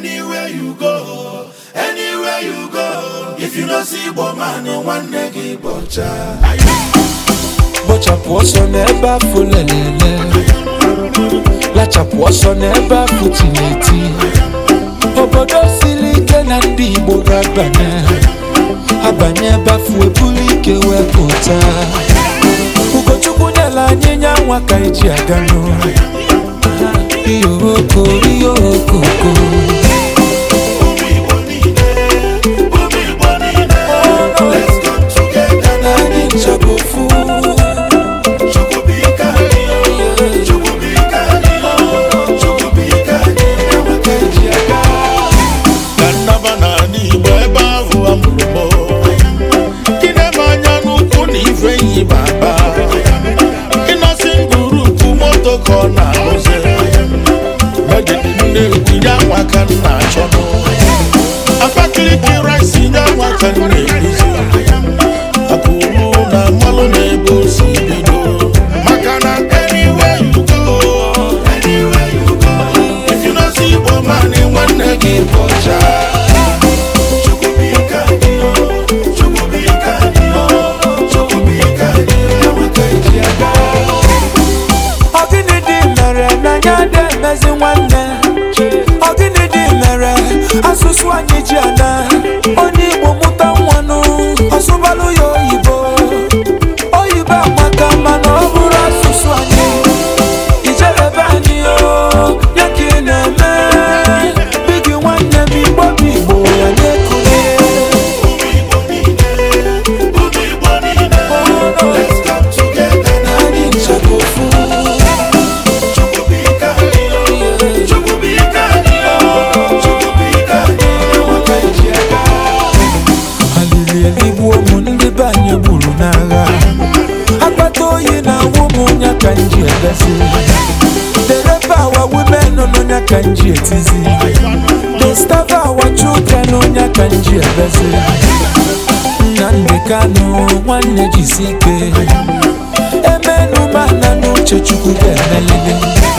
Anywhere you go, if you don't see woman, no one negi bocha. Bocha poso neba fulelele, lacha poso neba futileti. Obodo silike na ndi Igbo gabane, abanye bafu ebulike wepụta. Ugochukwu nyela anyị nyanwa ka eji agano. Iyoko. Let's come together na nchabofu. Asusu anyị ji ana onye Igbo mụta nwanụ ọsụbalụ ya oyibo amaka mana ọ bụrụ asụsụ anyị ijerebe anyị ya ka ị na-eme bigi nwanne m Igbo ya na-ekule. Let's come together na anyị nchabofu. Kanji etizi they starve our children onya kanji ebezi Nnamdi Kanu nwanne jisike emenu mana n'uche Chukwu ga-emelele.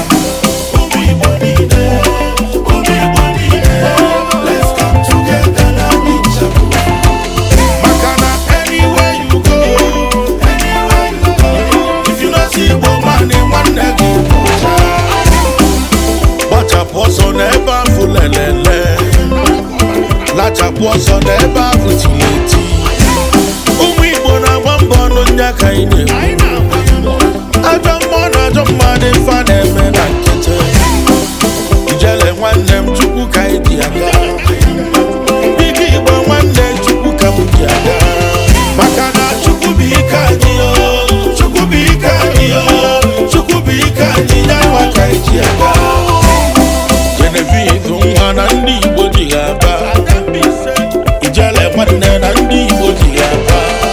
Let's come together na nchabofu. Makana anywhere you go, if you don't see woman in one negi bocha. Poso neba fulelele, lacha poso neba futileti. Igbo na wambo no nyaka ine. Ajambo na jomma de fane.